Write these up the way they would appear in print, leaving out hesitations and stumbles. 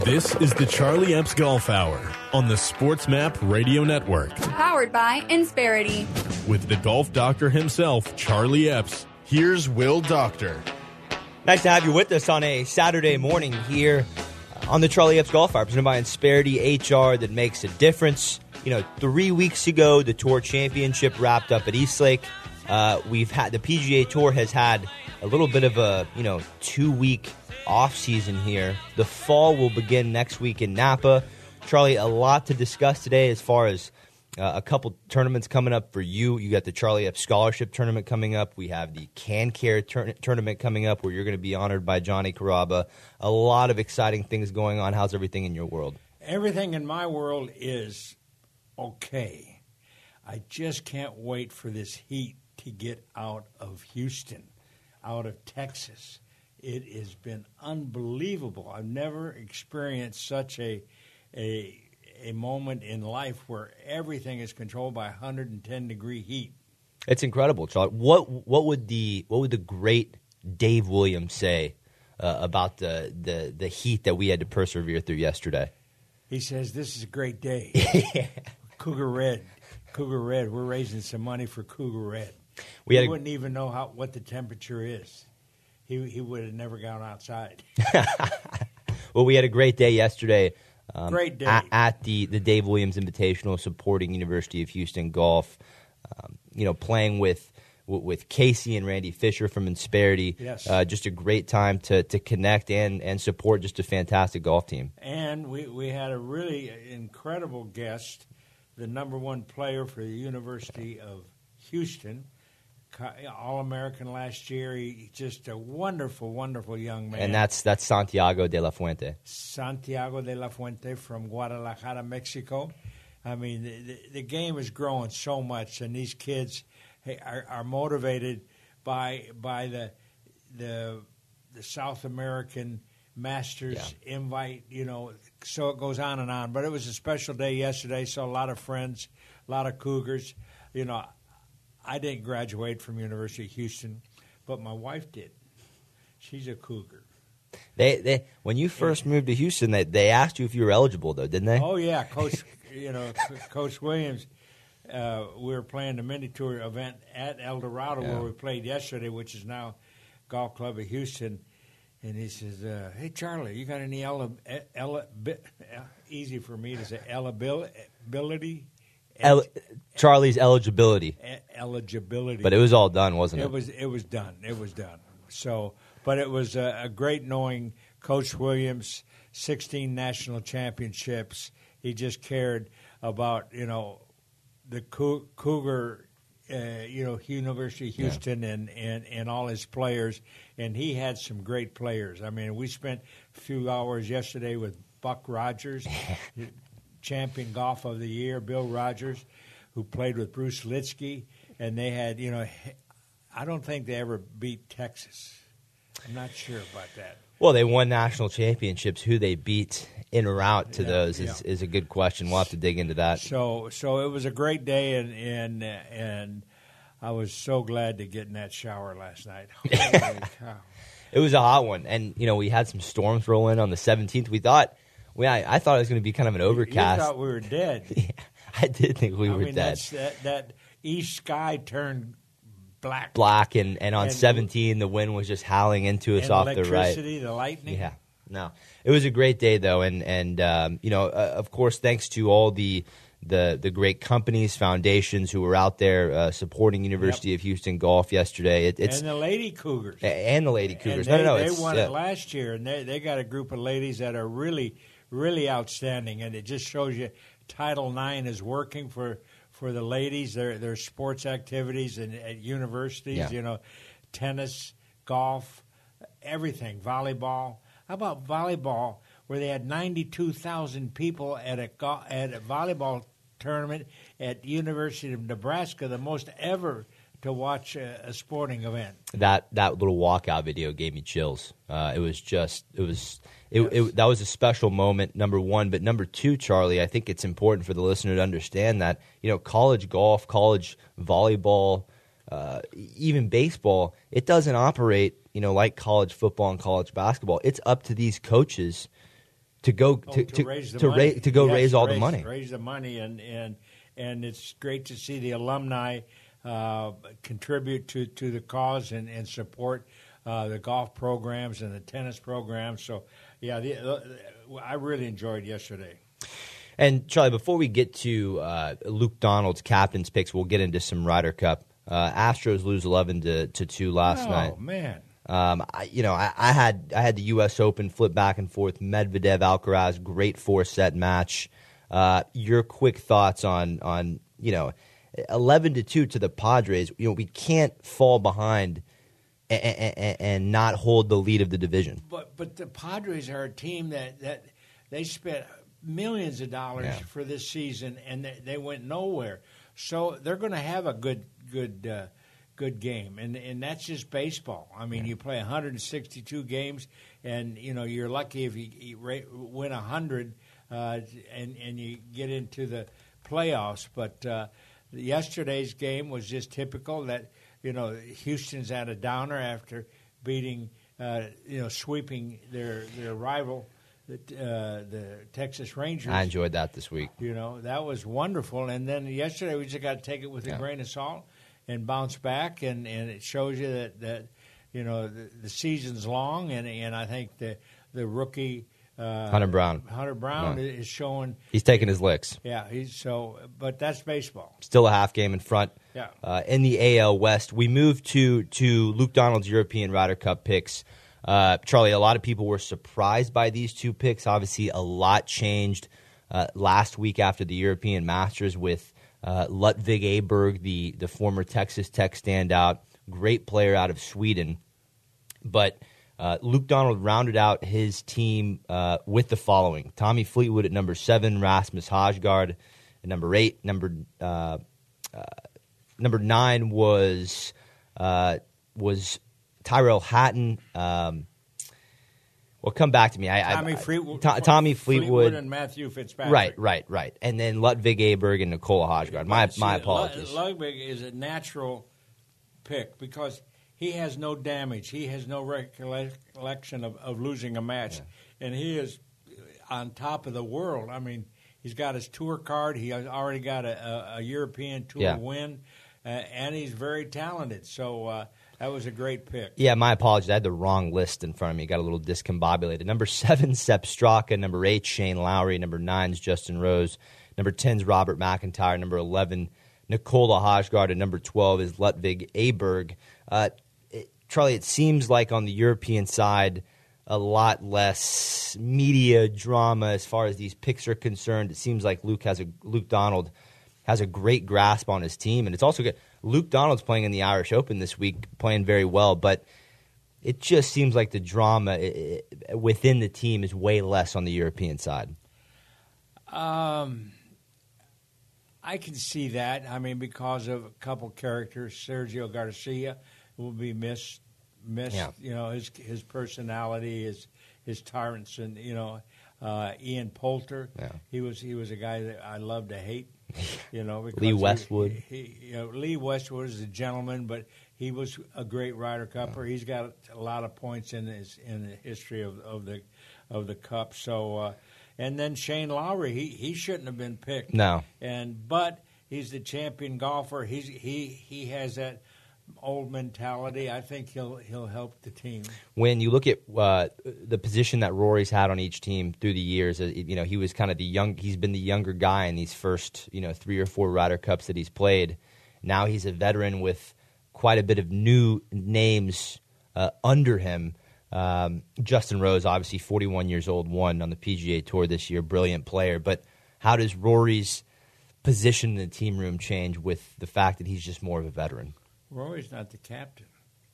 This is the Charlie Epps Golf Hour on the Sports Map Radio Network. Powered by Insperity. With the golf doctor himself, Charlie Epps, here's Will Doctor. Nice to have you with us on a Saturday morning here on the Charlie Epps Golf Hour, presented by Insperity HR that makes a difference. 3 weeks ago, the Tour Championship wrapped up at Eastlake. The PGA Tour has had a little bit of a 2-week off season here. The fall will begin next week in Napa. Charlie, a lot to discuss today as far as a couple tournaments coming up for you. You got the Charlie Epps Scholarship Tournament coming up. We have the CanCare Tournament coming up where you're going to be honored by Johnny Carrabba. A lot of exciting things going on. How's everything in your world? Everything in my world is okay. I just can't wait for this heat to get out of Houston, out of Texas. It has been unbelievable. I've never experienced such a moment in life where everything is controlled by 110-degree heat. It's incredible, Charlie. What would the great Dave Williams say about the heat that we had to persevere through yesterday? He says, this is a great day. Cougar Red. We're raising some money for Cougar Red. We wouldn't even know what the temperature is. He would have never gone outside. Well, we had a great day yesterday. Great day. At the Dave Williams Invitational, supporting University of Houston golf. Playing with Casey and Randy Fisher from Insperity. Yes. Just a great time to connect and support just a fantastic golf team. And we had a really incredible guest, the number one player for the University of Houston, All-American last year. He's just a wonderful, wonderful young man. And that's Santiago de la Fuente. Santiago de la Fuente from Guadalajara, Mexico. I mean, the game is growing so much, and these kids are motivated by the South American Masters invite, so it goes on and on. But it was a special day yesterday, so a lot of friends, a lot of Cougars. I didn't graduate from University of Houston, but my wife did. She's a Cougar. They when you first moved to Houston, they asked you if you were eligible, though, didn't they? Oh yeah, Coach. Coach Williams. We were playing the mini tour event at El Dorado where we played yesterday, which is now Golf Club of Houston. And he says, "Hey Charlie, you got any easy for me to say eligibility?" Charlie's eligibility. Eligibility. But it was all done, wasn't it? It was done. So, but it was a great knowing Coach Williams, 16 national championships. He just cared about, the Cougar, University of Houston and all his players. And he had some great players. I mean, we spent a few hours yesterday with Buck Rogers, champion golf of the year, Bill Rogers, who played with Bruce Litsky, and they had, I don't think they ever beat Texas. I'm not sure about that. Well, they won national championships. Who they beat in or out to those is a good question. We'll have to dig into that. So it was a great day, and I was so glad to get in that shower last night. Holy cow. It was a hot one, and we had some storms roll in on the 17th. I thought it was going to be kind of an overcast. You thought we were dead. Yeah, I did think we were dead. That east sky turned black, and on 17, the wind was just howling into us off the right. Electricity, the lightning. Yeah, no, it was a great day though, and of course, thanks to all the great companies, foundations who were out there supporting University of Houston golf yesterday. And the Lady Cougars. And the Lady Cougars. And they won it last year, and they got a group of ladies that are really, really outstanding, and it just shows you Title IX is working for the ladies, their sports activities and at universities, tennis, golf, everything, volleyball. How about volleyball, where they had 92,000 people at a volleyball tournament at University of Nebraska, the most ever to watch a sporting event. That little walkout video gave me chills. That was a special moment, number one. But number two, Charlie, I think it's important for the listener to understand that, college golf, college volleyball, even baseball, it doesn't operate, like college football and college basketball. It's up to these coaches to go raise the money. Raise all the money. Raise the money, and it's great to see the alumni contribute to the cause and support the golf programs and the tennis programs. So, yeah, I really enjoyed yesterday. And, Charlie, before we get to Luke Donald's captain's picks, we'll get into some Ryder Cup. Astros lose 11-2 last night. Oh, man. I had the U.S. Open flip back and forth. Medvedev, Alcaraz, great 4-set match. Your quick thoughts on 11-2 to the Padres. We can't fall behind and not hold the lead of the division. But the Padres are a team that they spent millions of dollars for this season, and they went nowhere. So they're going to have a good game, and that's just baseball. I mean, you play 162 games, and you're lucky if you win 100 and you get into the playoffs. But yesterday's game was just typical. That Houston's at a downer after beating sweeping their rival, the Texas Rangers. I enjoyed that this week. That was wonderful. And then yesterday we just got to take it with a grain of salt and bounce back, and it shows you that the season's long, and I think the rookie Hunter Brown is showing he's taking his licks. Yeah, but that's baseball. Still a half game in front. Yeah. In the AL West, we moved to Luke Donald's European Ryder Cup picks. Charlie, a lot of people were surprised by these two picks. Obviously, a lot changed last week after the European Masters with Ludvig Aberg, the former Texas Tech standout, great player out of Sweden. But Luke Donald rounded out his team with the following: Tommy Fleetwood at number 7, Rasmus Højgaard at number 8, number 9 was Tyrell Hatton. Well, come back to me. Tommy Fleetwood and Matthew Fitzpatrick. Right. And then Ludvig Aberg and Nikola Højgaard. My apologies. Ludvig is a natural pick because he has no damage. He has no recollection of losing a match. Yeah. And he is on top of the world. I mean, he's got his tour card. He has already got a European tour win, and he's very talented. So that was a great pick. Yeah, my apologies. I had the wrong list in front of me. Got a little discombobulated. Number 7, Sepp Straka. Number 8, Shane Lowry. Number 9 is Justin Rose. Number 10 is Robert McIntyre. Number 11, Nikola Højgaard. And number 12 is Ludvig Aberg. Charlie, it seems like on the European side, a lot less media drama as far as these picks are concerned. It seems like Luke Donald has a great grasp on his team, and it's also good. Luke Donald's playing in the Irish Open this week, playing very well, but it just seems like the drama within the team is way less on the European side. I can see that. I mean, because of a couple characters, Sergio Garcia will be missed. Yeah. His personality, his tyrants, and Ian Poulter. Yeah. He was a guy that I love to hate. Lee Westwood. Lee Westwood is a gentleman, but he was a great Ryder Cupper. He's got a lot of points in the history of the Cup. So, and then Shane Lowry, he shouldn't have been picked. No. But he's the champion golfer. He has that old mentality. I think he'll help the team. When you look at the position that Rory's had on each team through the years, he was kind of he's been the younger guy in these first 3 or 4 Ryder Cups that he's played. Now he's a veteran with quite a bit of new names under him. Justin Rose, obviously 41 years old, won on the PGA Tour this year, brilliant player. But how does Rory's position in the team room change with the fact that he's just more of a veteran? Rory's not the captain.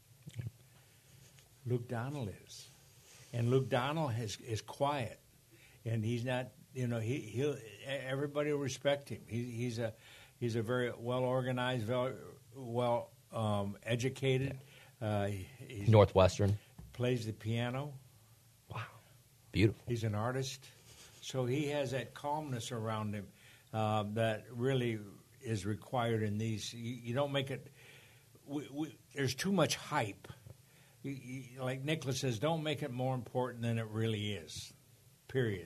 Luke Donald is, and Luke Donald is quiet, and he's not. He'll everybody will respect him. He's a very well organized, well educated. He's Northwestern. Plays the piano. Wow, beautiful. He's an artist, so he has that calmness around him that really is required in these. You don't make it. There's too much hype. Like Nicklaus says, don't make it more important than it really is, period.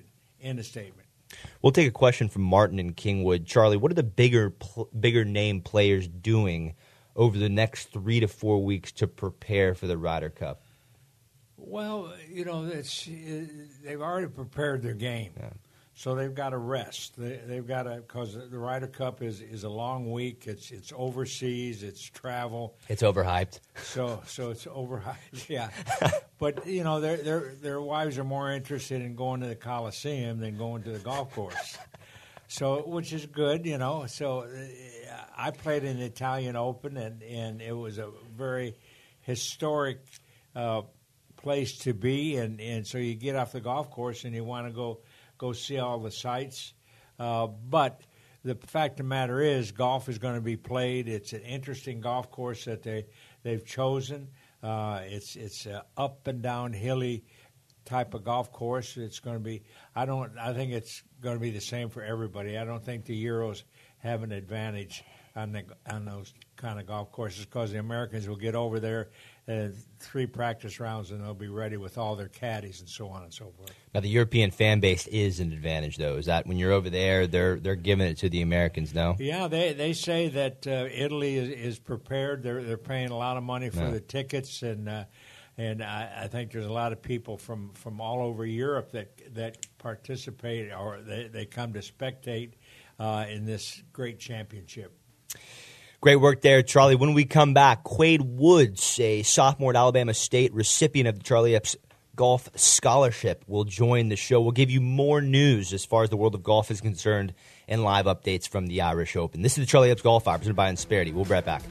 End of statement. We'll take a question from Martin in Kingwood. Charlie, what are the bigger name players doing over the next 3 to 4 weeks to prepare for the Ryder Cup? Well, they've already prepared their game, so they've got to rest. They've got to, because the Ryder Cup is a long week. It's overseas. It's travel. It's overhyped. So it's overhyped. Yeah, but their wives are more interested in going to the Coliseum than going to the golf course. So, which is good, So I played in the Italian Open, and it was a very historic place to be, and so you get off the golf course and you want to go see all the sights. But the fact of the matter is, golf is going to be played. It's an interesting golf course that they've chosen. It's a up and down hilly type of golf course. It's going to be. I think it's going to be the same for everybody. I don't think the Euros have an advantage on those kind of golf courses because the Americans will get over there 3 practice rounds and they'll be ready with all their caddies and so on and so forth. Now, the European fan base is an advantage, though. Is that when you're over there, they're giving it to the Americans, no? Yeah, they say that Italy is prepared. They're paying a lot of money for the tickets, and I think there's a lot of people from all over Europe that participate or they come to spectate in this great championship. Great work there, Charlie. When we come back, Quade Woods, a sophomore at Alabama State, recipient of the Charlie Epps Golf Scholarship, will join the show. We'll give you more news as far as the world of golf is concerned and live updates from the Irish Open. This is the Charlie Epps Golf Hour presented by Insperity. We'll be right back.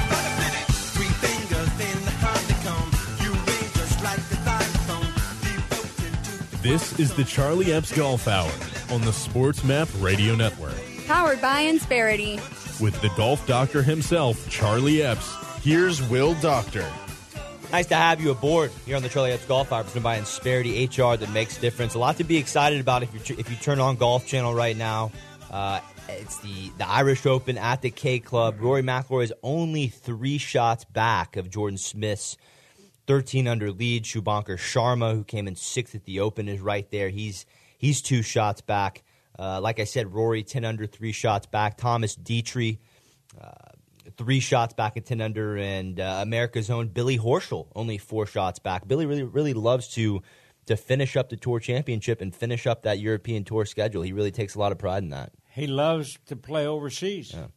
This is the Charlie Epps Golf Hour on the Sports Map Radio Network. Powered by Insperity. With the golf doctor himself, Charlie Epps, here's Will Doctor. Nice to have you aboard here on the Charlie Epps Golf Hour presented by Insperity HR that makes a difference. A lot to be excited about if you turn on Golf Channel right now. It's the Irish Open at the K Club. Rory McIlroy is only 3 shots back of Jordan Smith's 13-under lead. Shubhankar Sharma, who came in 6th at the Open, is right there. He's 2 shots back. Like I said, Rory 10 under, 3 shots back. Thomas Dietrich 3 shots back at 10 under, and America's own Billy Horschel only 4 shots back. Billy really loves to finish up the Tour Championship and finish up that European Tour schedule. He really takes a lot of pride in that. He loves to play overseas. Yeah.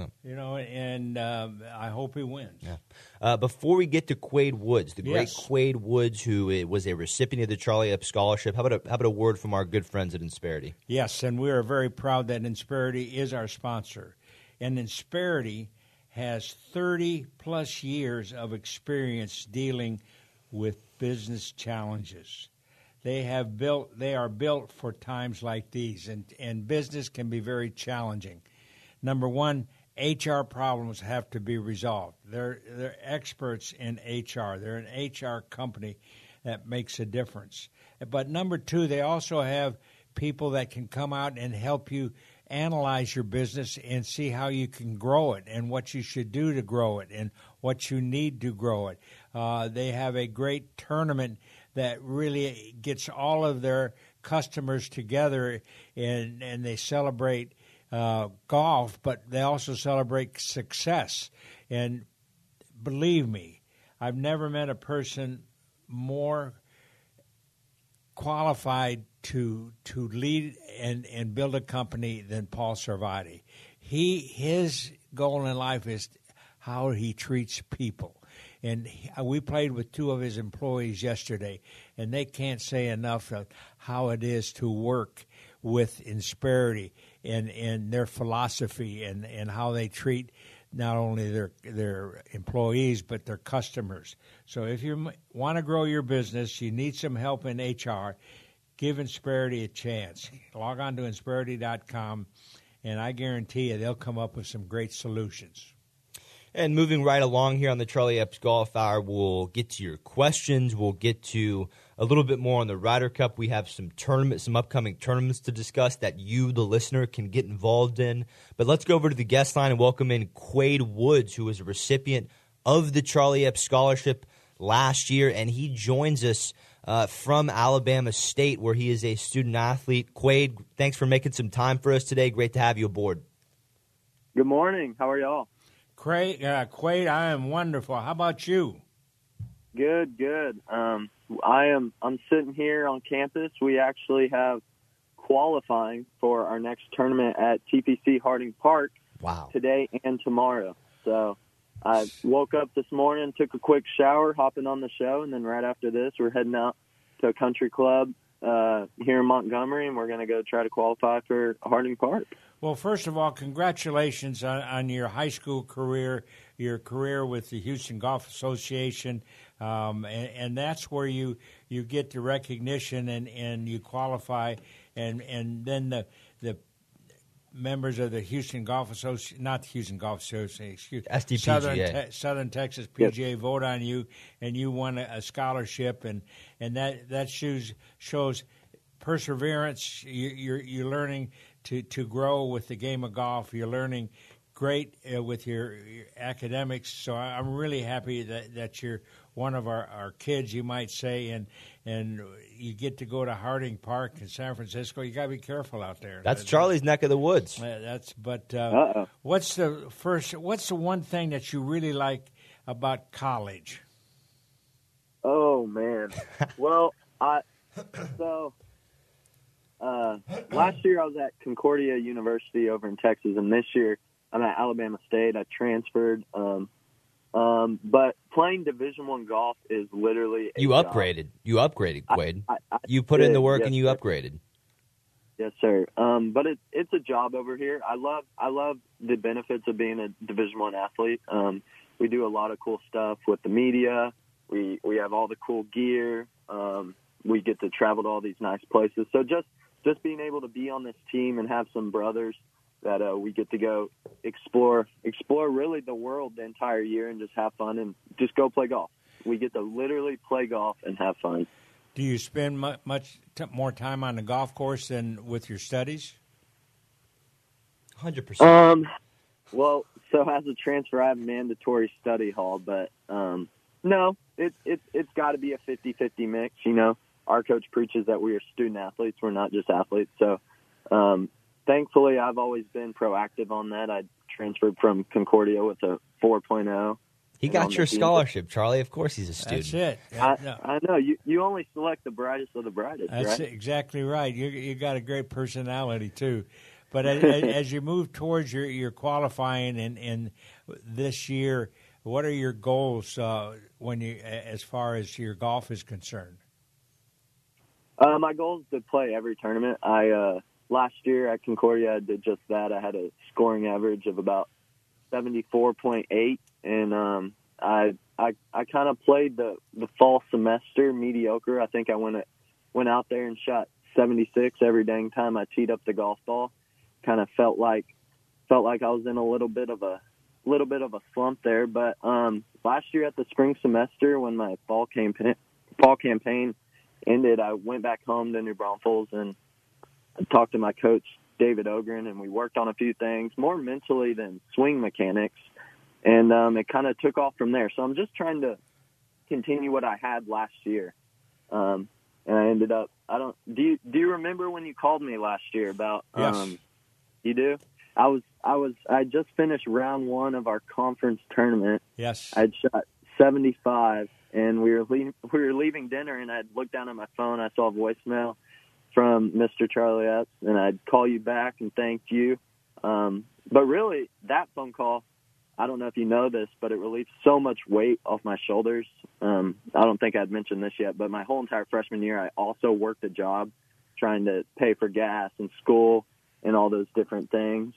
And I hope he wins. Yeah. Before we get to Quade Woods, the great Quade Woods, who was a recipient of the Charlie Epps Scholarship, how about a word from our good friends at Insperity? Yes, and we are very proud that Insperity is our sponsor. And Insperity has 30-plus years of experience dealing with business challenges. They are built for times like these, and business can be very challenging. Number one, HR problems have to be resolved. They're experts in HR. They're an HR company that makes a difference. But number two, they also have people that can come out and help you analyze your business and see how you can grow it and what you should do to grow it and what you need to grow it. They have a great tournament that really gets all of their customers together, and they celebrate golf, but they also celebrate success. And believe me, I've never met a person more qualified to lead and build a company than Paul Sarvadi. His goal in life is how he treats people. And we played with 2 of his employees yesterday, and they can't say enough of how it is to work with Insperity and their philosophy and how they treat not only their employees but their customers. So if you want to grow your business, you need some help in HR, give Insperity a chance. Log on to Insperity.com, and I guarantee you they'll come up with some great solutions. And moving right along here on the Charlie Epps Golf Hour, we'll get to your questions. We'll get to a little bit more on the Ryder Cup. We have some upcoming tournaments to discuss that you, the listener, can get involved in. But let's go over to the guest line and welcome in Quade Woods, who was a recipient of the Charlie Epps Scholarship last year, and he joins us from Alabama State, where he is a student athlete. Quade, thanks for making some time for us today. Great to have you aboard. Good morning. How are y'all? Quade, I am wonderful. How about you? Good. I'm sitting here on campus. We actually have qualifying for our next tournament at TPC Harding Park. Wow. Today and tomorrow. So I woke up this morning, took a quick shower, hopping on the show, and then right after this, we're heading out to a country club here in Montgomery, and we're going to go try to qualify for Harding Park. Well, first of all, congratulations on your high school career, your career with the Houston Golf Association, and that's where you get the recognition and you qualify, and then the members of the Houston Golf Association, not the Houston Golf Association, excuse me, SDPGA. Southern Texas PGA vote on you, and you won a scholarship, and that shows perseverance. You're learning to grow with the game of golf. You're learning great with your academics. So I'm really happy that you're one of our kids, you might say, and you get to go to Harding Park in San Francisco. You got to be careful out there. That's Charlie's neck of the woods. Uh-oh. What's the one thing that you really like about college? Oh, man. Well, last year I was at Concordia University over in Texas, and this year I'm at Alabama State. I transferred. But playing Division I golf is literally a job. You upgraded, Quade. You put did, in the work yes, and you sir. upgraded. Yes, sir. But it's a job over here. I love the benefits of being a Division I athlete. We do a lot of cool stuff with the media. We have all the cool gear. We get to travel to all these nice places. So just being able to be on this team and have some brothers that we get to go explore really the world the entire year and just have fun and just go play golf. We get to literally play golf and have fun. Do you spend much more time on the golf course than with your studies? 100%. Well, so as a transfer, I have mandatory study hall, but no, it's got to be a 50-50 mix. You know, our coach preaches that we are student athletes. We're not just athletes. So thankfully, I've always been proactive on that. I transferred from Concordia with a 4.0. He got your scholarship, Charlie. Of course he's a student. That's it. I know. You only select the brightest of the brightest, That's right? exactly right. You got a great personality, too. But as you move towards your qualifying and this year, what are your goals as far as your golf is concerned? My goal is to play every tournament. Last year at Concordia, I did just that. I had a scoring average of about 74.8, and I kind of played the fall semester mediocre. I think I went out there and shot 76 every dang time I teed up the golf ball. Kind of felt like I was in a little bit of a slump there. But last year at the spring semester, when my fall campaign ended, I went back home to New Braunfels and I talked to my coach, David Ogren, and we worked on a few things, more mentally than swing mechanics, and it kind of took off from there. So I'm just trying to continue what I had last year, and I ended up. Do you remember when you called me last year about? Yes. You do. I just finished round 1 of our conference tournament. Yes. I'd shot 75, and we were leaving dinner, and I'd looked down at my phone. I saw a voicemail from Mr. Charlie Epps, and I'd call you back and thank you. But really, that phone call, I don't know if you know this, but it relieved so much weight off my shoulders. I don't think I'd mentioned this yet, but my whole entire freshman year, I also worked a job trying to pay for gas and school and all those different things.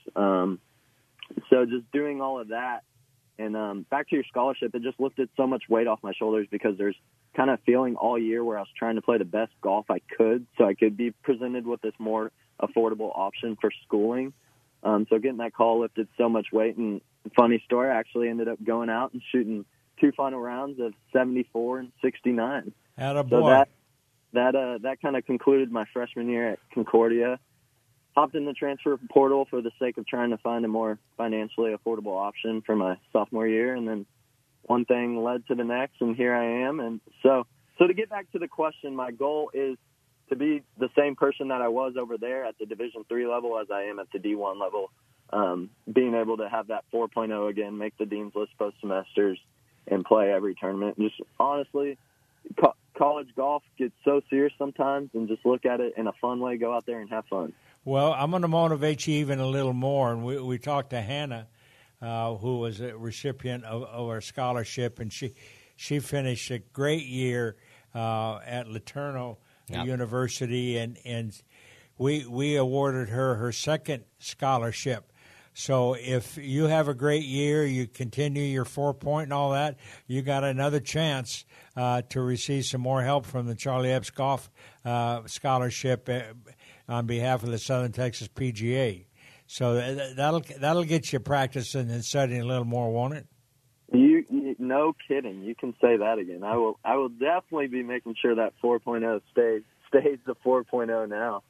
So just doing all of that, and back to your scholarship, it just lifted so much weight off my shoulders because there's kind of feeling all year where I was trying to play the best golf I could so I could be presented with this more affordable option for schooling. So getting that call lifted so much weight. And funny story, I actually ended up going out and shooting 2 final rounds of 74 and 69. Attaboy. So that kind of concluded my freshman year at Concordia. Hopped in the transfer portal for the sake of trying to find a more financially affordable option for my sophomore year, and then one thing led to the next, and here I am. And so So to get back to the question, my goal is to be the same person that I was over there at the Division III level as I am at the D1 level. Being able to have that 4.0 again, make the Dean's List post semesters, and play every tournament. Just honestly, college golf gets so serious sometimes, and just look at it in a fun way. Go out there and have fun. Well, I'm going to motivate you even a little more. And we talked to Hannah, who was a recipient of our scholarship, and she finished a great year at LeTourneau University, and we awarded her second scholarship. So if you have a great year, you continue your 4-point and all that, you got another chance to receive some more help from the Charlie Epps Golf Scholarship on behalf of the Southern Texas PGA. So that'll get you practicing and studying a little more, won't it? You no kidding. You can say that again. I will definitely be making sure that 4.0 stays the 4.0 now.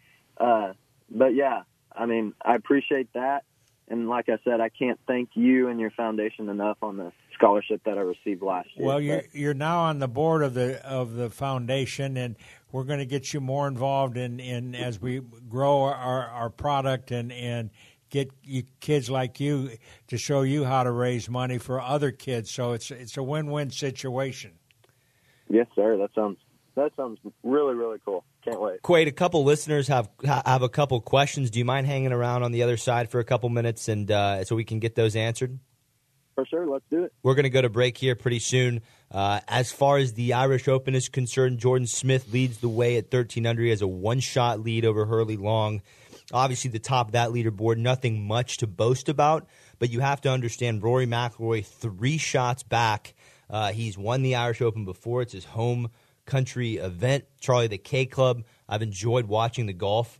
But yeah, I mean, I appreciate that. And like I said, I can't thank you and your foundation enough on the scholarship that I received last year. Well, you're now on the board of the foundation, and we're going to get you more involved in as we grow our product and get you, kids like you to show you how to raise money for other kids. So it's a win-win situation. Yes, sir. That sounds really, really cool. Can't wait. Quade, a couple listeners have a couple questions. Do you mind hanging around on the other side for a couple minutes and so we can get those answered? For sure. Let's do it. We're going to go to break here pretty soon. As far as the Irish Open is concerned, Jordan Smith leads the way at 13 under. He has a one-shot lead over Hurley Long. Obviously, the top of that leaderboard, nothing much to boast about, but you have to understand Rory McIlroy 3 shots back. He's won the Irish Open before. It's his home country event. Charlie, the K Club, I've enjoyed watching the golf.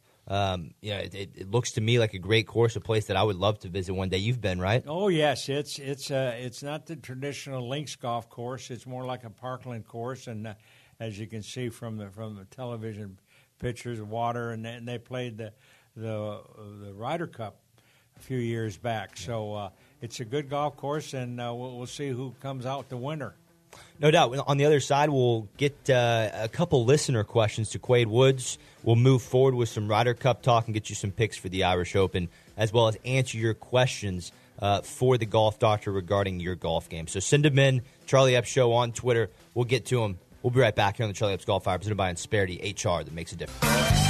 It looks to me like a great course, a place that I would love to visit one day. You've been, right? Oh yes, it's not the traditional links golf course. It's more like a parkland course, and as you can see from the television pictures, water, and they played the Ryder Cup a few years back. So it's a good golf course, and we'll see who comes out the winner. No doubt. On the other side, we'll get a couple listener questions to Quade Woods. We'll move forward with some Ryder Cup talk and get you some picks for the Irish Open, as well as answer your questions for the Golf Doctor regarding your golf game. So send them in, Charlie Epps Show on Twitter. We'll get to them. We'll be right back here on the Charlie Epps Golf Hour, presented by Insperity HR that makes a difference.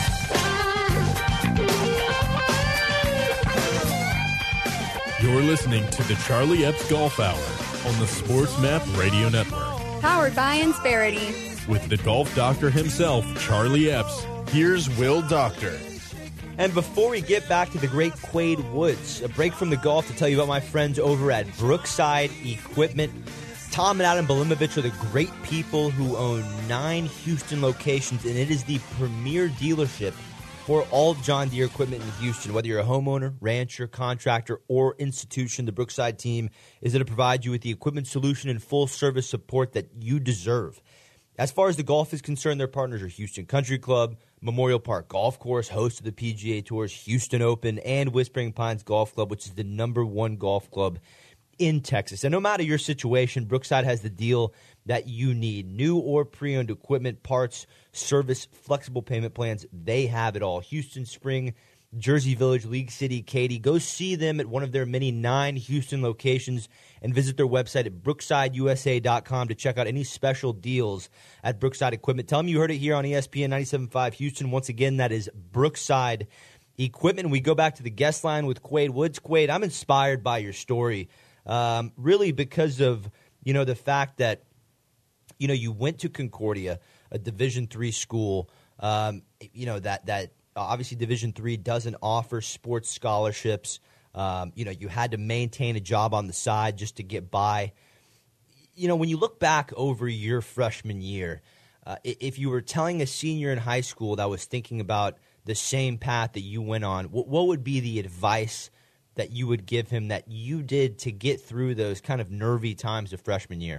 You're listening to the Charlie Epps Golf Hour on the Sports Map Radio Network. Powered by Insperity. With the golf doctor himself, Charlie Epps, here's Will Doctor. And before we get back to the great Quade Woods, a break from the golf to tell you about my friends over at Brookside Equipment. Tom and Adam Belimovich are the great people who own 9 Houston locations, and it is the premier dealership for all John Deere equipment in Houston. Whether you're a homeowner, rancher, contractor, or institution, the Brookside team is there to provide you with the equipment solution and full service support that you deserve. As far as the golf is concerned, their partners are Houston Country Club, Memorial Park Golf Course, host of the PGA Tour's Houston Open, and Whispering Pines Golf Club, which is the #1 golf club in Texas. And no matter your situation, Brookside has the deal that you need. New or pre-owned equipment, parts, service, flexible payment plans, they have it all. Houston, Spring, Jersey Village, League City, Katy. Go see them at one of their many 9 Houston locations and visit their website at brooksideusa.com to check out any special deals at Brookside Equipment. Tell them you heard it here on ESPN 97.5 Houston. Once again, that is Brookside Equipment. We go back to the guest line with Quade Woods. Quade, I'm inspired by your story, really because of, the fact that, you went to Concordia, a Division III school, that obviously Division III doesn't offer sports scholarships. You had to maintain a job on the side just to get by. When you look back over your freshman year, if you were telling a senior in high school that was thinking about the same path that you went on, what would be the advice that you would give him that you did to get through those kind of nervy times of freshman year?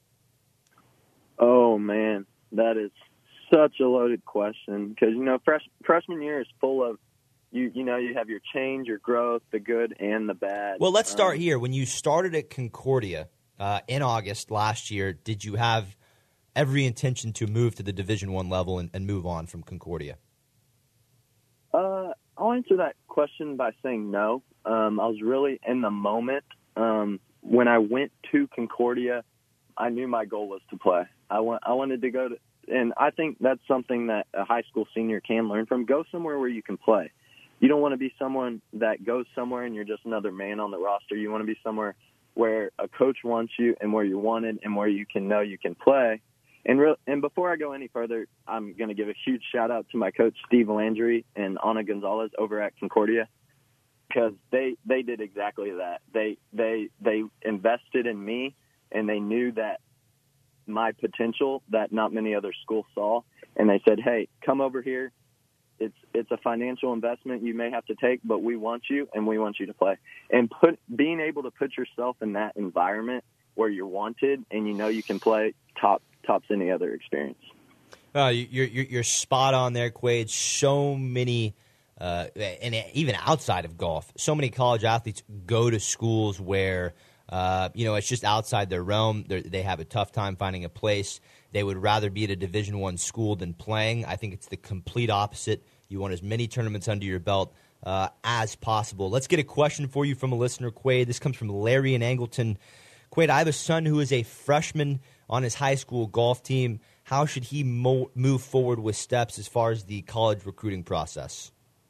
Oh, man, that is such a loaded question because, freshman year is full of, you have your change, your growth, the good and the bad. Well, let's start here. When you started at Concordia in August last year, did you have every intention to move to the Division I level and move on from Concordia? I'll answer that question by saying no. I was really in the moment. When I went to Concordia, I knew my goal was to play. I wanted to go to, and I think that's something that a high school senior can learn from. Go somewhere where you can play. You don't want to be someone that goes somewhere and you're just another man on the roster. You want to be somewhere where a coach wants you and where you're wanted and where you can know you can play. And before I go any further, I'm going to give a huge shout-out to my coach, Steve Landry, and Ana Gonzalez over at Concordia, because they did exactly that. They invested in me, and they knew that my potential that not many other schools saw, and they said, hey, come over here. It's a financial investment you may have to take, but we want you, and we want you to play. And being able to put yourself in that environment where you're wanted and you know you can play tops any other experience. You're spot on there, Quade. So many, and even outside of golf, so many college athletes go to schools where it's just outside their realm. They have a tough time finding a place. They would rather be at a Division I school than playing. I think it's the complete opposite. You want as many tournaments under your belt as possible. Let's get a question for you from a listener, Quade. This comes from Larry in Angleton. Quade, I have a son who is a freshman on his high school golf team. How should he move forward with steps as far as the college recruiting process?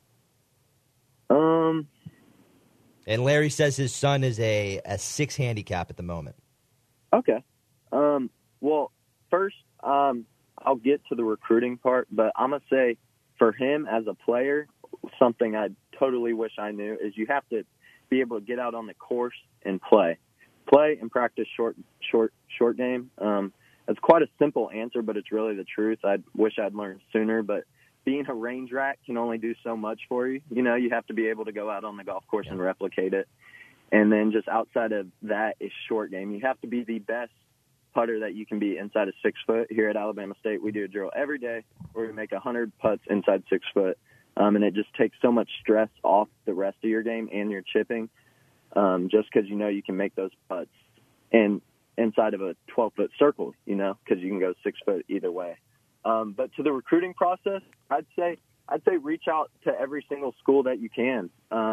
And Larry says his son is a 6 handicap at the moment. Okay. Well, first, I'll get to the recruiting part, but I'm going to say for him as a player, something I totally wish I knew is you have to be able to get out on the course and play and practice short game. It's quite a simple answer, but it's really the truth. I wish I'd learned sooner, but being a range rat can only do so much for you. You know, you have to be able to go out on the golf course and replicate it. And then just outside of that is short game. You have to be the best putter that you can be inside of 6 foot. Here at Alabama State, we do a drill every day where we make 100 putts inside 6 foot. And it just takes so much stress off the rest of your game and your chipping, just because you know you can make those putts and inside of a 12-foot circle, you know, because you can go 6 foot either way. But to the recruiting process, I'd say reach out to every single school that you can.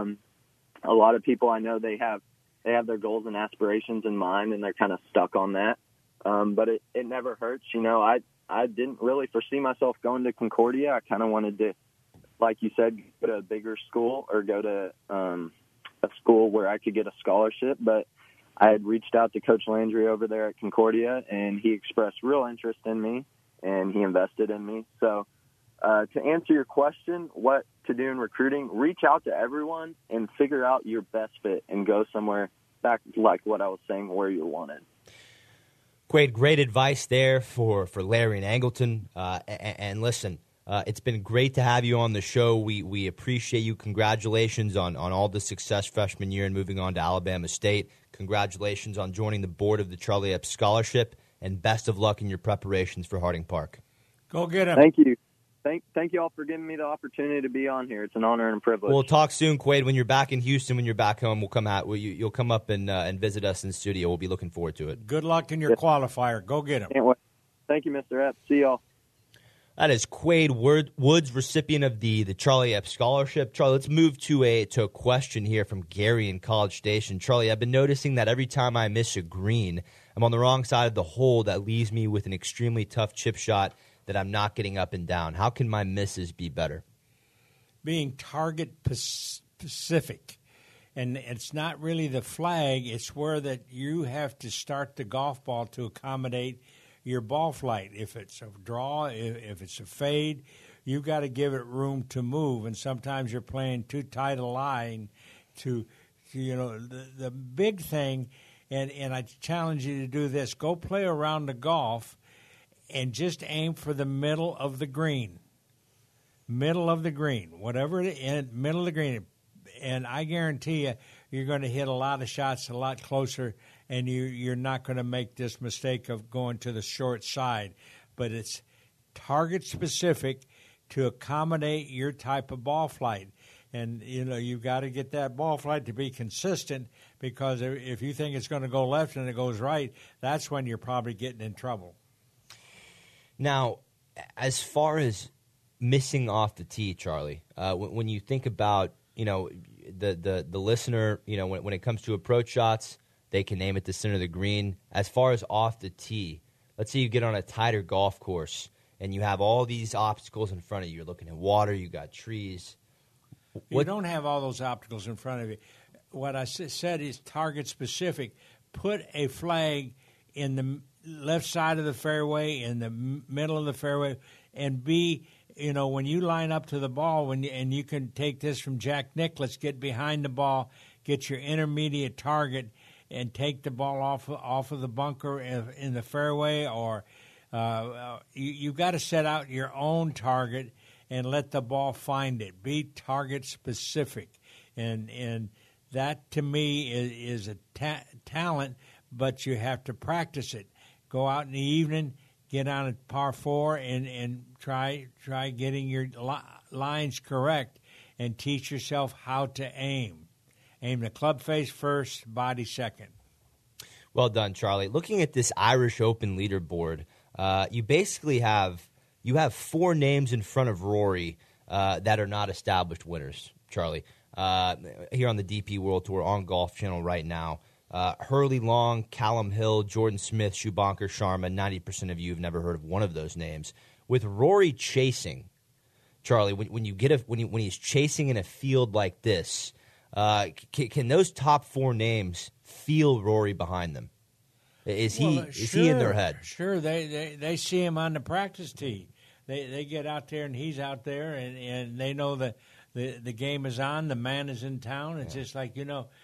A lot of people I know they have their goals and aspirations in mind, and they're kind of stuck on that. But it never hurts. You know, I didn't really foresee myself going to Concordia. I kind of wanted to, like you said, go to a bigger school or go to a school where I could get a scholarship. But I had reached out to Coach Landry over there at Concordia, and he expressed real interest in me, and he invested in me. So to answer your question, what to do in recruiting, reach out to everyone and figure out your best fit and go somewhere back like what I was saying, where you're wanted. Great advice there for Larry and Angleton. And listen, it's been great to have you on the show. We appreciate you. Congratulations on all the success freshman year and moving on to Alabama State. Congratulations on joining the board of the Charlie Epps Scholarship, and best of luck in your preparations for Harding Park. Go get him. Thank you. Thank you all for giving me the opportunity to be on here. It's an honor and a privilege. We'll talk soon, Quade. When you're back in Houston, when you're back home, we'll come out. You'll come up and visit us in the studio. We'll be looking forward to it. Good luck in your qualifier. Go get him. Can't wait. Thank you, Mr. Epps. See y'all. That is Quade Woods, recipient of the Charlie Epps Scholarship. Charlie, let's move to a question here from Gary in College Station. Charlie, I've been noticing that every time I miss a green, I'm on the wrong side of the hole. That leaves me with an extremely tough chip shot that I'm not getting up and down. How can my misses be better? Being target specific. And it's not really the flag. It's where that you have to start the golf ball to accommodate your ball flight. If it's a draw, if it's a fade, you've got to give it room to move. And sometimes you're playing too tight a line to the big thing. And I challenge you to do this. Go play around the golf and just aim for the middle of the green. Middle of the green. Whatever it is, middle of the green. And I guarantee you, you're going to hit a lot of shots a lot closer, and you're not going to make this mistake of going to the short side. But it's target specific to accommodate your type of ball flight. And, you've got to get that ball flight to be consistent, because if you think it's going to go left and it goes right, that's when you're probably getting in trouble. Now, as far as missing off the tee, Charlie, when you think about, the listener, when it comes to approach shots, they can name it the center of the green. As far as off the tee, let's say you get on a tighter golf course and you have all these obstacles in front of you. You're looking at water, you got trees. You don't have all those obstacles in front of you. What I said is target specific. Put a flag in the left side of the fairway, in the middle of the fairway, and when you line up to the ball, and you can take this from Jack Nicklaus, get behind the ball, get your intermediate target, and take the ball off of the bunker in the fairway, or you've got to set out your own target and let the ball find it. Be target specific, and that to me is a talent, but you have to practice it. Go out in the evening, get on a par 4, and try getting your lines correct, and teach yourself how to aim. Aim the club face first, body second. Well done, Charlie. Looking at this Irish Open leaderboard, you basically have 4 names in front of Rory that are not established winners, Charlie. Here on the DP World Tour on Golf Channel right now. Hurley Long, Callum Hill, Jordan Smith, Shubhankar Sharma. 90% of you have never heard of one of those names. With Rory chasing, Charlie, when he's chasing in a field like this, can those top 4 names feel Rory behind them? Is he in their head? Sure, they see him on the practice tee. They get out there and he's out there, and they know that the game is on. The man is in town. It's just like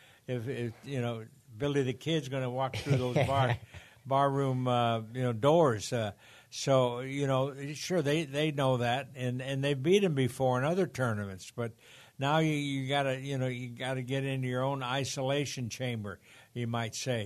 if Billy the Kid's going to walk through those barroom doors. So sure they know that, and they beat him before in other tournaments. But now you gotta get into your own isolation chamber, you might say.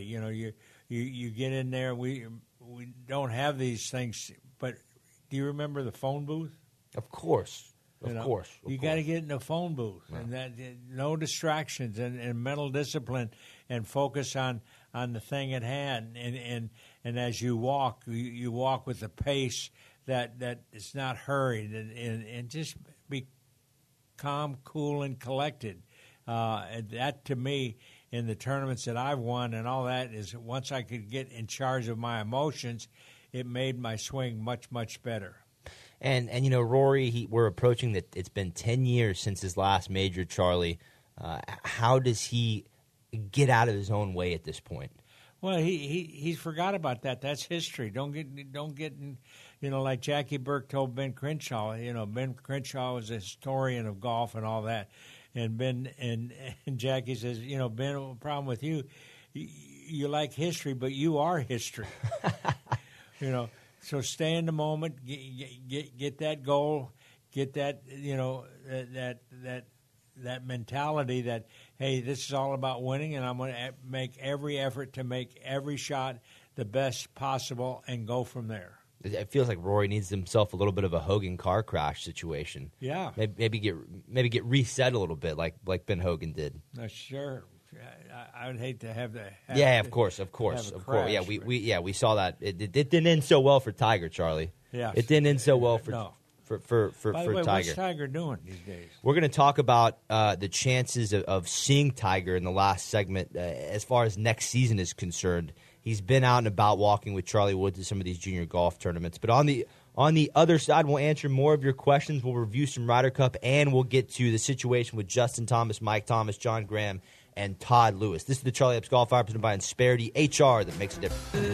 You get in there. We don't have these things, but do you remember the phone booth? Of course. You got to get in the phone booth, and that no distractions, and mental discipline, and focus on the thing at hand. And as you walk, you walk with a pace that is not hurried, and just be calm, cool, and collected. And that to me, in the tournaments that I've won and all that, is once I could get in charge of my emotions, it made my swing much, much better. And Rory, we're approaching that. It's been 10 years since his last major, Charlie. How does he get out of his own way at this point? Well, he's forgot about that. That's history. Don't get in, like Jackie Burke told Ben Crenshaw. Ben Crenshaw was a historian of golf and all that. And Ben and Jackie says, Ben, the problem with you like history, but you are history. So stay in the moment, get that goal, get that that mentality that, hey, this is all about winning, and I'm going to make every effort to make every shot the best possible and go from there. It feels like Rory needs himself a little bit of a Hogan car crash situation. Yeah, maybe get reset a little bit like Ben Hogan did. Sure. I would hate to have that. Of course. Yeah, we saw that. It didn't end so well for Tiger, Charlie. Yeah, it didn't end so well for By the way, Tiger. What's Tiger doing these days? We're going to talk about the chances of seeing Tiger in the last segment as far as next season is concerned. He's been out and about walking with Charlie Woods at some of these junior golf tournaments. But on the other side, we'll answer more of your questions. We'll review some Ryder Cup, and we'll get to the situation with Justin Thomas, Mike Thomas, John Graham, and Todd Lewis. This is the Charlie Epps Golf Hour presented by Insperity HR that makes a difference.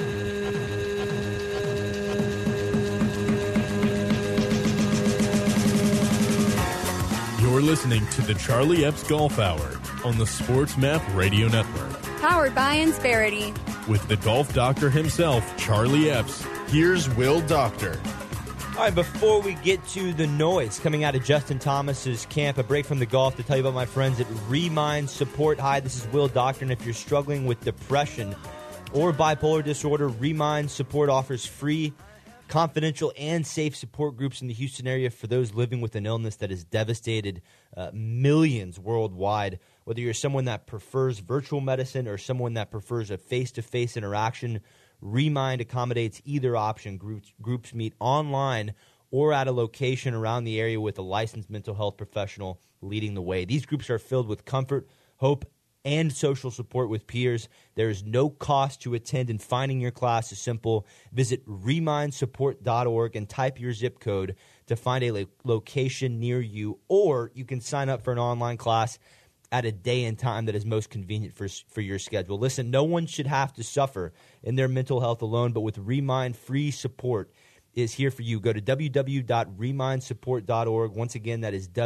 You're listening to the Charlie Epps Golf Hour on the Sports Map Radio Network. Powered by Insperity. With the golf doctor himself, Charlie Epps, here's Will Doctor. All right, before we get to the noise coming out of Justin Thomas's camp, a break from the golf to tell you about my friends at Remind Support. Hi, this is Will Doctor, and if you're struggling with depression or bipolar disorder, Remind Support offers free, confidential, and safe support groups in the Houston area for those living with an illness that has devastated millions worldwide. Whether you're someone that prefers virtual medicine or someone that prefers a face-to-face interaction, Remind accommodates either option. Groups meet online or at a location around the area with a licensed mental health professional leading the way. These groups are filled with comfort, hope, and social support with peers. There is no cost to attend, and finding your class is simple. Visit remindsupport.org and type your zip code to find a location near you, or you can sign up for an online class at a day and time that is most convenient for your schedule. Listen, no one should have to suffer in their mental health alone, but with Remind, free support is here for you. Go to www.remindsupport.org. Once again, that is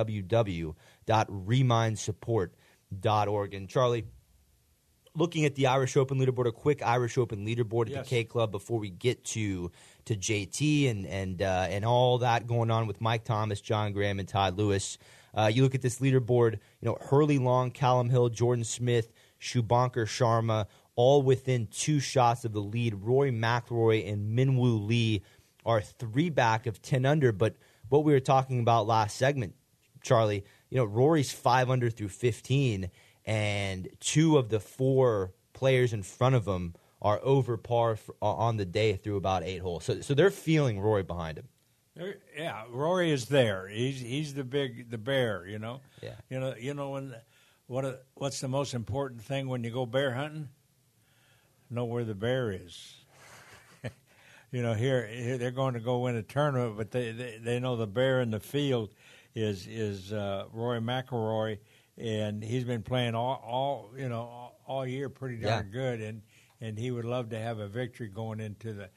www.remindsupport.org. And Charlie, looking at the Irish Open leaderboard, a quick Irish Open leaderboard at the K Club before we get to JT and all that going on with Mike Thomas, John Graham, and Todd Lewis. You look at this leaderboard, Hurley Long, Callum Hill, Jordan Smith, Shubhankar Sharma, all within 2 shots of the lead. Rory McIlroy and Minwoo Lee are 3 back of 10 under. But what we were talking about last segment, Charlie, Rory's 5 under through 15, and 2 of the 4 players in front of him are over par on the day through about 8 holes. So they're feeling Rory behind him. Yeah, Rory is there. He's the bear. Yeah. What's the most important thing when you go bear hunting? Know where the bear is. Here they're going to go win a tournament, but they know the bear in the field is Rory McIlroy, and he's been playing all year pretty darn good, and he would love to have a victory going into the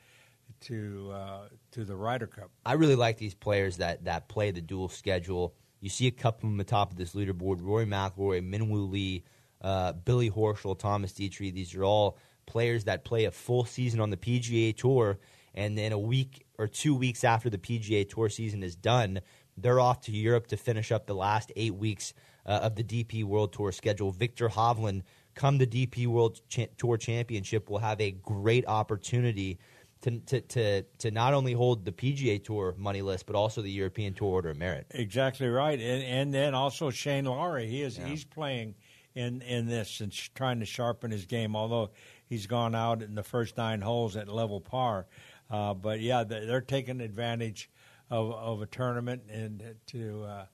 Ryder Cup. I really like these players that play the dual schedule. You see a couple on the top of this leaderboard: Rory McIlroy, Minwoo Lee, Billy Horschel, Thomas Dietrich. These are all players that play a full season on the PGA Tour, and then a week or 2 weeks after the PGA Tour season is done, they're off to Europe to finish up the last 8 weeks of the DP World Tour schedule. Victor Hovland, come the DP World Tour Championship, will have a great opportunity to not only hold the PGA Tour money list, but also the European Tour Order of Merit. Exactly right, and then also Shane Lowry. He's playing in this and trying to sharpen his game, although he's gone out in the first 9 holes at level par. But yeah, they're taking advantage of a tournament and to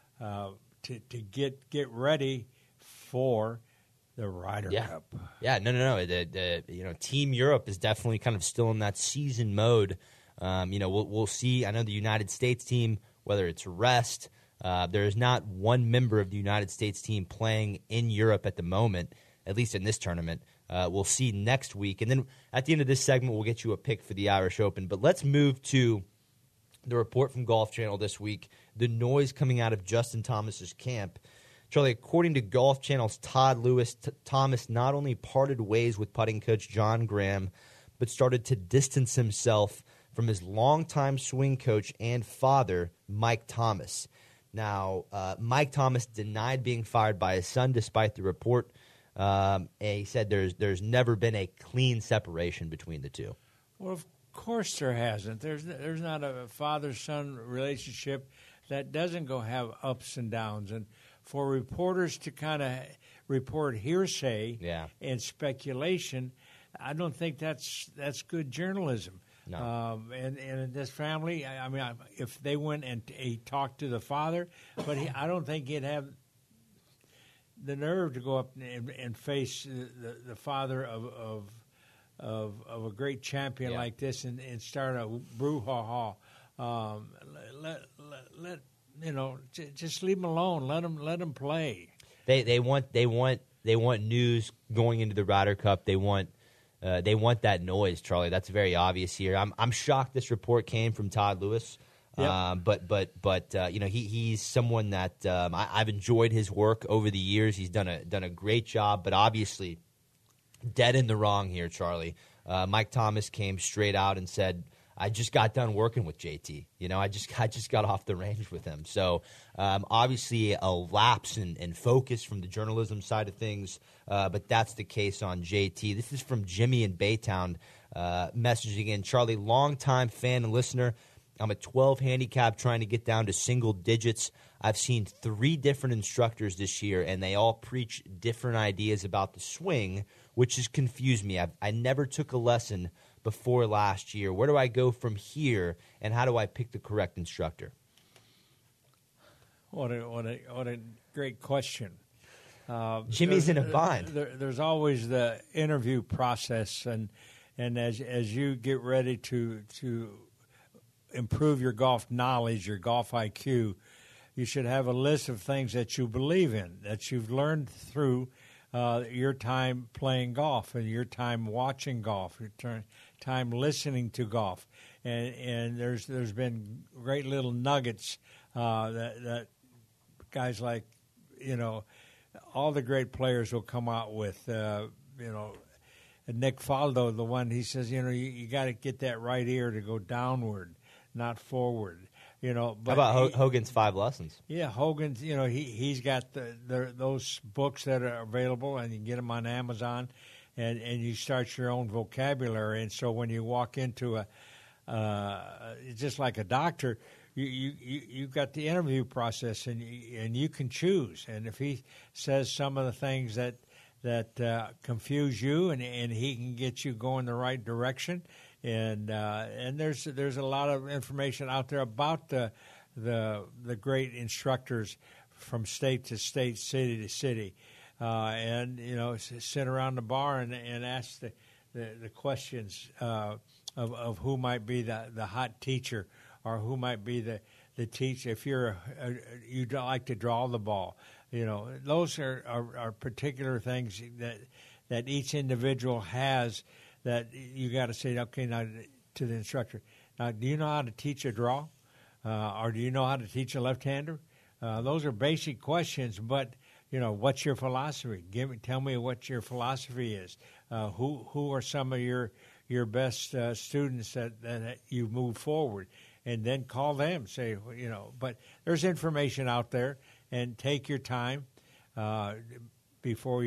get ready for the Ryder Cup. Yeah, no. Team Europe is definitely kind of still in that season mode. We'll see. I know the United States team, whether it's rest. There is not one member of the United States team playing in Europe at the moment, at least in this tournament. We'll see next week. And then at the end of this segment, we'll get you a pick for the Irish Open. But let's move to the report from Golf Channel this week, the noise coming out of Justin Thomas's camp. Charlie, according to Golf Channel's Todd Lewis, Thomas not only parted ways with putting coach John Graham, but started to distance himself from his longtime swing coach and father, Mike Thomas. Now, Mike Thomas denied being fired by his son despite the report. And he said there's never been a clean separation between the two. Well, of course there hasn't. There's not a father-son relationship that doesn't go have ups and downs. And for reporters to kind of report hearsay and speculation, I don't think that's good journalism. No. And in this family, if they went and he talked to the father, but I don't think he'd have the nerve to go up and face the father of a great champion like this and start a brouhaha. Just leave him alone. Let him play. They want news going into the Ryder Cup. They want that noise, Charlie. That's very obvious here. I'm shocked this report came from Todd Lewis. Yep. But he's someone that I've enjoyed his work over the years. He's done a great job, but obviously dead in the wrong here, Charlie. Mike Thomas came straight out and said, I just got done working with JT. I just got off the range with him. So obviously a lapse in focus from the journalism side of things, but that's the case on JT. This is from Jimmy in Baytown messaging in. Charlie, longtime fan and listener. I'm a 12 handicap trying to get down to single digits. I've seen 3 different instructors this year, and they all preach different ideas about the swing, which has confused me. I never took a lesson before last year. Where do I go from here, and how do I pick the correct instructor? What a great question. Jimmy's in a bind. There's always the interview process, and as you get ready to improve your golf knowledge, your golf IQ, you should have a list of things that you believe in, that you've learned through your time playing golf and your time watching golf, your time listening to golf, and there's been great little nuggets that guys like, all the great players will come out with, Nick Faldo, the one, he says, you got to get that right ear to go downward, not forward. But how about Hogan's 5 Lessons? Yeah, Hogan's. He's got those books that are available, and you can get them on Amazon, and you start your own vocabulary. And so when you walk into just like a doctor, you've got the interview process, and you can choose. And if he says some of the things that confuse you, and he can get you going the right direction. And there's a lot of information out there about the great instructors from state to state, city to city, and sit around the bar and ask the questions of who might be the hot teacher, or who might be the teacher. If you like to draw the ball, those are particular things that each individual has. That you got to say, okay, now to the instructor, now do you know how to teach a draw, or do you know how to teach a left-hander? Those are basic questions, but what's your philosophy? Tell me what your philosophy is. Who are some of your best students that you move forward, and then call them. Say, but there's information out there, and take your time before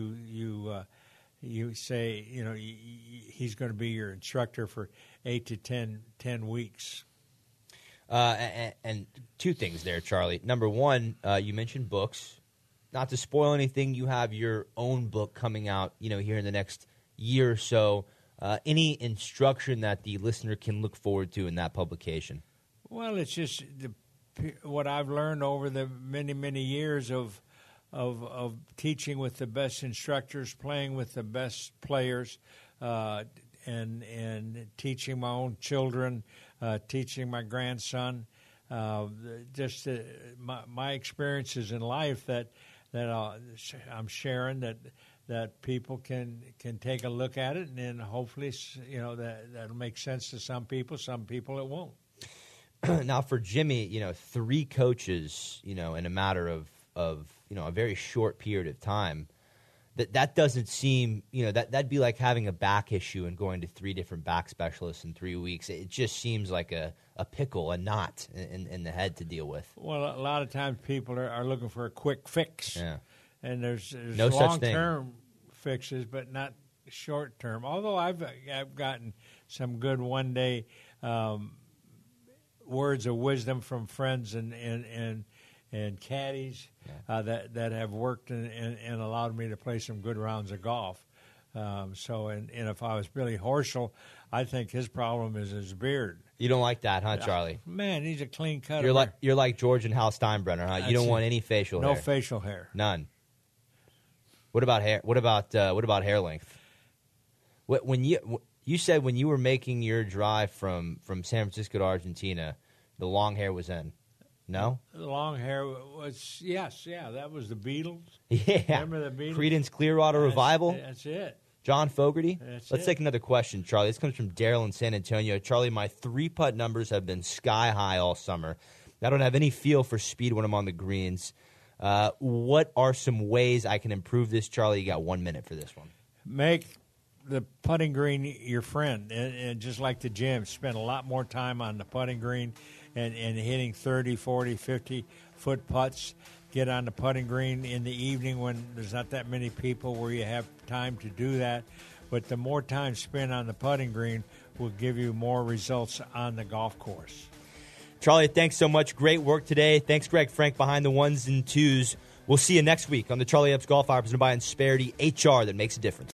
you say, he's going to be your instructor for 8 to 10 weeks. And 2 things there, Charlie. Number 1, you mentioned books. Not to spoil anything, you have your own book coming out, here in the next year or so. Any instruction that the listener can look forward to in that publication? Well, it's just what I've learned over the many, many years of teaching with the best instructors, playing with the best players, and teaching my own children, teaching my grandson, just my experiences in life that I'm sharing, that people can take a look at it, and then hopefully that'll make sense to some people it won't. Now for Jimmy, 3 coaches, in a matter of a very short period of time, that doesn't seem, that'd be like having a back issue and going to 3 different back specialists in 3 weeks. It just seems like a pickle, a knot in the head to deal with. Well, a lot of times people are looking for a quick fix. Yeah. And there's no long-term fixes, but not short-term. Although I've gotten some good one-day words of wisdom from friends and caddies that have worked and allowed me to play some good rounds of golf. And if I was Billy Horschel, I think his problem is his beard. You don't like that, huh, Charlie? Man, he's a clean cut. You're like George and Hal Steinbrenner, huh? You don't want any facial hair. No facial hair. None. What about hair? What about hair length? When you said when you were making your drive from San Francisco to Argentina, the long hair was in. No? The long hair was, yes, that was the Beatles. Yeah. Remember the Beatles? Creedence Clearwater Revival. That's it. John Fogerty. Let's take another question, Charlie. This comes from Daryl in San Antonio. Charlie, my 3-putt numbers have been sky high all summer. I don't have any feel for speed when I'm on the greens. What are some ways I can improve this, Charlie? You got 1 minute for this one. Make the putting green your friend, and just like the gym, spend a lot more time on the putting green and hitting 30, 40, 50-foot putts. Get on the putting green in the evening when there's not that many people where you have time to do that. But the more time spent on the putting green will give you more results on the golf course. Charlie, thanks so much. Great work today. Thanks, Greg Frank, behind the ones and twos. We'll see you next week on the Charlie Epps Golf Hour presented by Insperity HR that makes a difference.